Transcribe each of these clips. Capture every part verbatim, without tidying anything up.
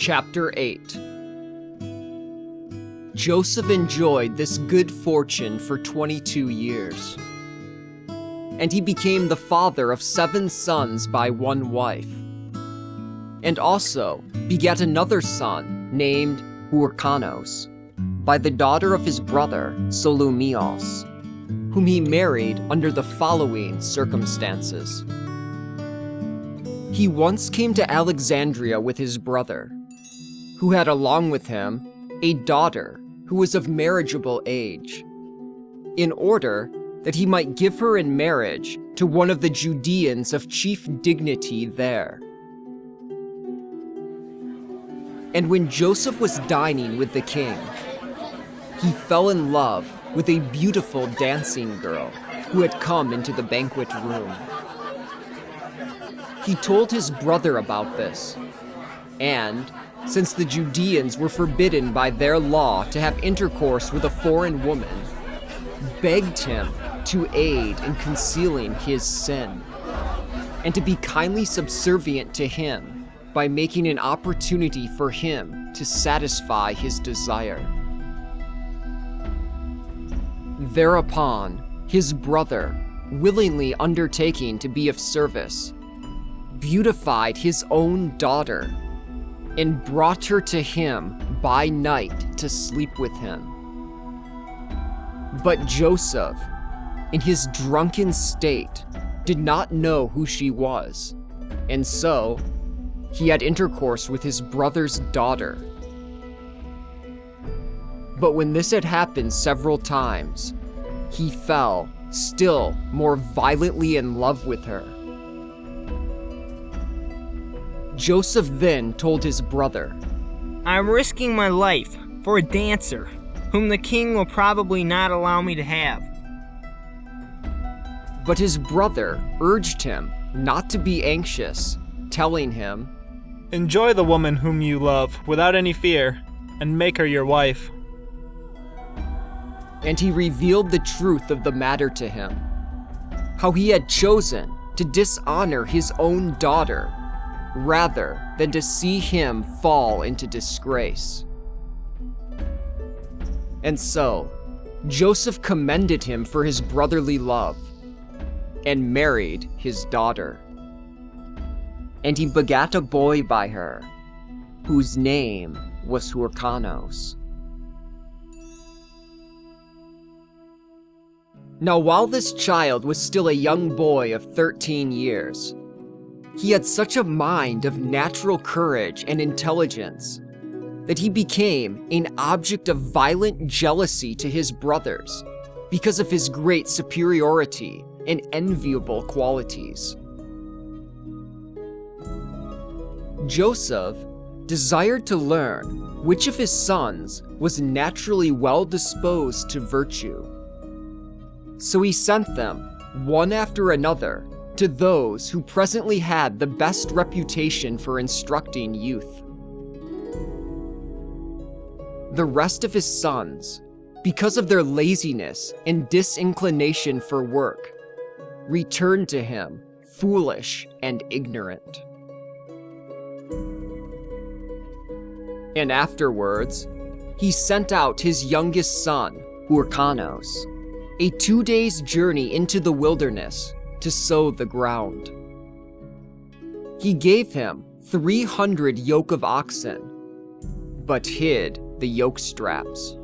Chapter eight. Joseph enjoyed this good fortune for twenty-two years, and he became the father of seven sons by one wife, and also begat another son named Hyrcanos by the daughter of his brother Solomios, whom he married under the following circumstances. He once came to Alexandria with his brother, who had along with him a daughter who was of marriageable age, in order that he might give her in marriage to one of the Judeans of chief dignity there. And when Joseph was dining with the king, he fell in love with a beautiful dancing girl who had come into the banquet room. He told his brother about this, and, since the Judeans were forbidden by their law to have intercourse with a foreign woman, begged him to aid in concealing his sin, and to be kindly subservient to him by making an opportunity for him to satisfy his desire. Thereupon, his brother, willingly undertaking to be of service, beautified his own daughter and brought her to him by night to sleep with him. But Joseph, in his drunken state, did not know who she was, and so he had intercourse with his brother's daughter. But when this had happened several times, he fell still more violently in love with her. Joseph then told his brother, "I'm risking my life for a dancer, whom the king will probably not allow me to have." But his brother urged him not to be anxious, telling him, "Enjoy the woman whom you love without any fear, and make her your wife." And he revealed the truth of the matter to him, how he had chosen to dishonor his own daughter rather than to see him fall into disgrace. And so, Joseph commended him for his brotherly love and married his daughter. And he begat a boy by her, whose name was Hyrcanos. Now while this child was still a young boy of thirteen years, he had such a mind of natural courage and intelligence that he became an object of violent jealousy to his brothers because of his great superiority and enviable qualities. Joseph desired to learn which of his sons was naturally well disposed to virtue. So he sent them, one after another, to those who presently had the best reputation for instructing youth. The rest of his sons, because of their laziness and disinclination for work, returned to him foolish and ignorant. And afterwards, he sent out his youngest son, Hyrcanos, a two days' journey into the wilderness to sow the ground. He gave him three hundred yoke of oxen, but hid the yoke straps.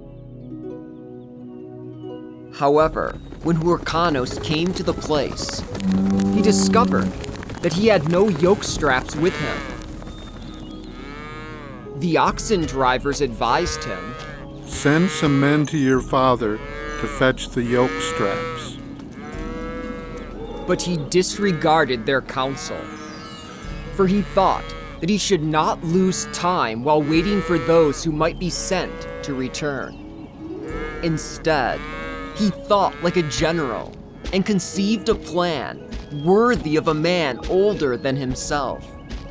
However, when Hyrcanos came to the place, he discovered that he had no yoke straps with him. The oxen drivers advised him, "Send some men to your father to fetch the yoke straps." But he disregarded their counsel, for he thought that he should not lose time while waiting for those who might be sent to return. Instead, he thought like a general and conceived a plan worthy of a man older than himself.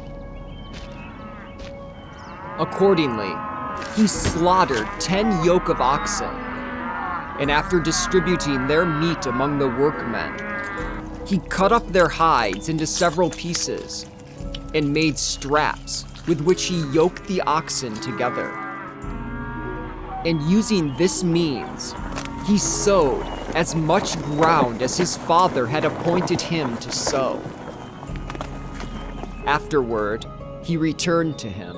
Accordingly, he slaughtered ten yoke of oxen, and after distributing their meat among the workmen, he cut up their hides into several pieces and made straps with which he yoked the oxen together. And using this means, he sowed as much ground as his father had appointed him to sow. Afterward, he returned to him.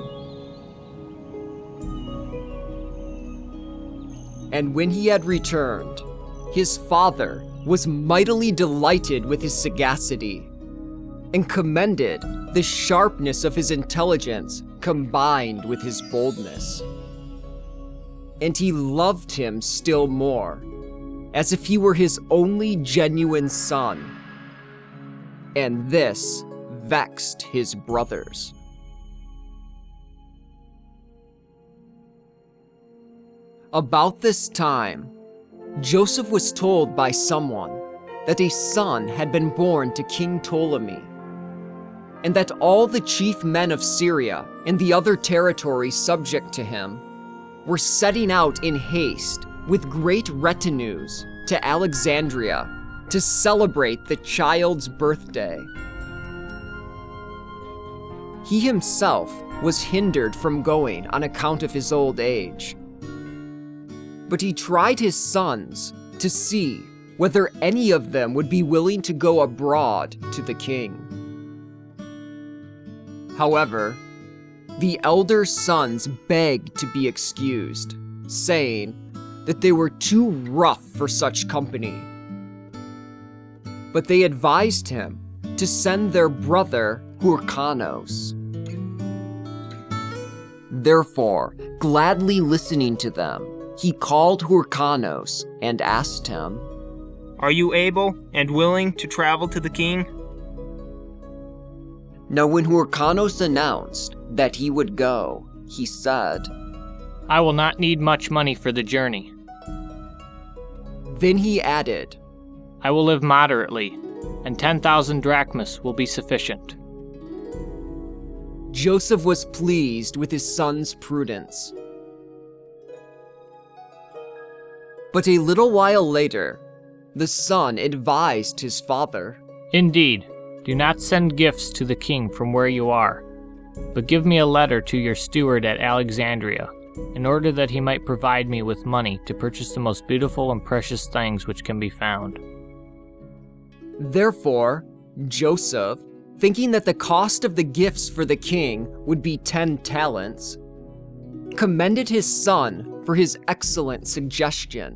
And when he had returned, his father was mightily delighted with his sagacity and commended the sharpness of his intelligence combined with his boldness. And he loved him still more, as if he were his only genuine son. And this vexed his brothers. About this time, Joseph was told by someone that a son had been born to King Ptolemy, and that all the chief men of Syria and the other territories subject to him were setting out in haste with great retinues to Alexandria to celebrate the child's birthday. He himself was hindered from going on account of his old age. But he tried his sons to see whether any of them would be willing to go abroad to the king. However, the elder sons begged to be excused, saying that they were too rough for such company. But they advised him to send their brother Hyrcanos. Therefore, gladly listening to them, he called Hyrcanos and asked him, "Are you able and willing to travel to the king?" Now when Hyrcanos announced that he would go, he said, "I will not need much money for the journey. Then he added, I will live moderately, and ten thousand drachmas will be sufficient." Joseph was pleased with his son's prudence. But a little while later, the son advised his father, "Indeed, do not send gifts to the king from where you are, but give me a letter to your steward at Alexandria, in order that he might provide me with money to purchase the most beautiful and precious things which can be found." Therefore, Joseph, thinking that the cost of the gifts for the king would be ten talents, commended his son for his excellent suggestion.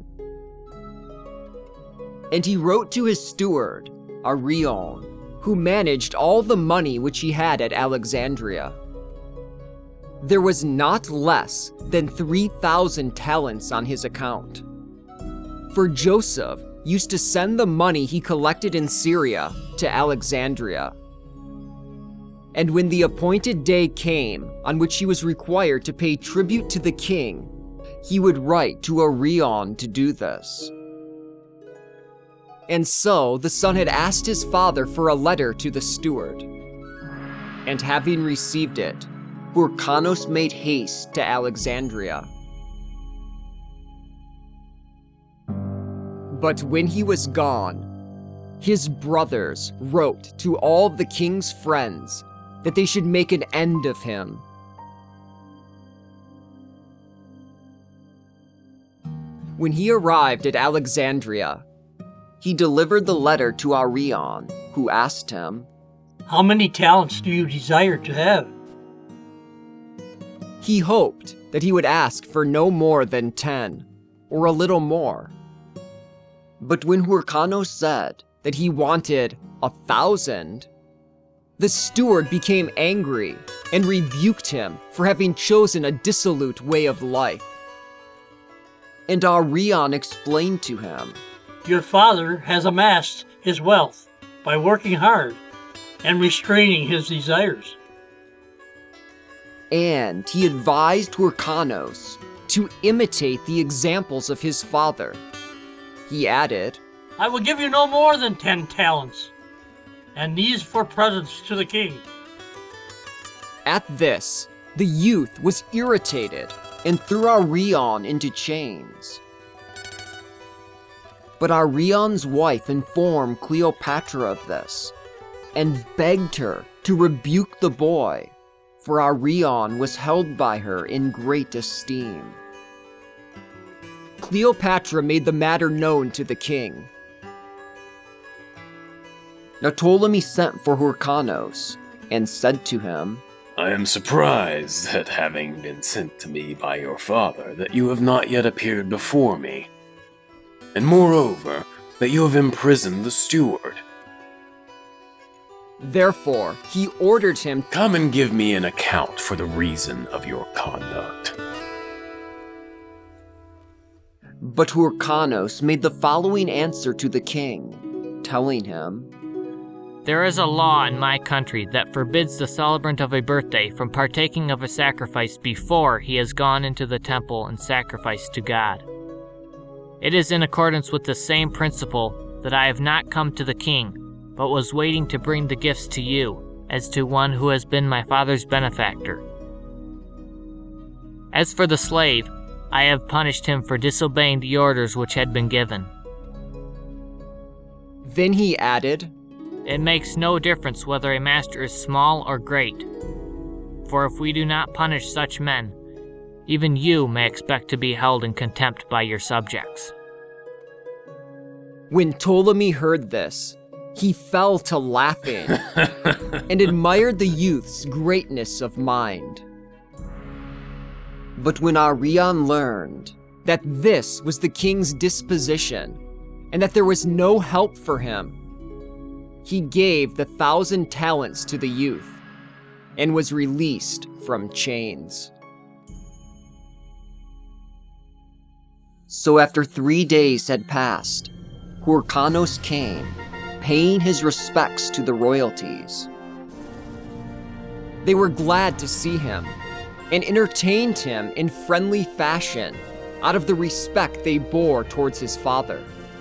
And he wrote to his steward, Arion, who managed all the money which he had at Alexandria. There was not less than three thousand talents on his account. For Joseph used to send the money he collected in Syria to Alexandria. And when the appointed day came on which he was required to pay tribute to the king, he would write to Arion to do this. And so the son had asked his father for a letter to the steward. And having received it, Hyrcanos made haste to Alexandria. But when he was gone, his brothers wrote to all the king's friends that they should make an end of him. When he arrived at Alexandria, he delivered the letter to Arion, who asked him, "How many talents do you desire to have?" He hoped that he would ask for no more than ten, or a little more. But when Hyrcanos said that he wanted a thousand, the steward became angry and rebuked him for having chosen a dissolute way of life. And Arion explained to him, "Your father has amassed his wealth by working hard and restraining his desires." And he advised Hyrcanos to imitate the examples of his father. He added, "I will give you no more than ten talents, and these for presents to the king." At this, the youth was irritated and threw Arion into chains. But Arion's wife informed Cleopatra of this and begged her to rebuke the boy, for Arion was held by her in great esteem. Cleopatra made the matter known to the king. Now Ptolemy sent for Hyrcanos and said to him, I am surprised that, having been sent to me by your father, that you have not yet appeared before me, and moreover, that you have imprisoned the steward. Therefore, he ordered him, Come and give me an account for the reason of your conduct. But Hyrcanos made the following answer to the king, telling him, There is a law in my country that forbids the celebrant of a birthday from partaking of a sacrifice before he has gone into the temple and sacrificed to God. It is in accordance with the same principle that I have not come to the king, but was waiting to bring the gifts to you, as to one who has been my father's benefactor. As for the slave, I have punished him for disobeying the orders which had been given. Then he added, It makes no difference whether a master is small or great, for if we do not punish such men, even you may expect to be held in contempt by your subjects. When Ptolemy heard this, he fell to laughing and admired the youth's greatness of mind. But when Arion learned that this was the king's disposition and that there was no help for him, he gave the thousand talents to the youth and was released from chains. So after three days had passed, Hyrcanos came, paying his respects to the royalties. They were glad to see him and entertained him in friendly fashion out of the respect they bore towards his father.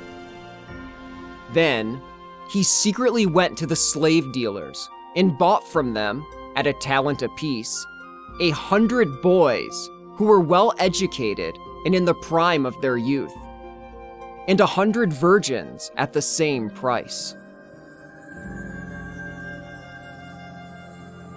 Then he secretly went to the slave dealers and bought from them, at a talent apiece, a hundred boys who were well educated and in the prime of their youth, and a hundred virgins at the same price.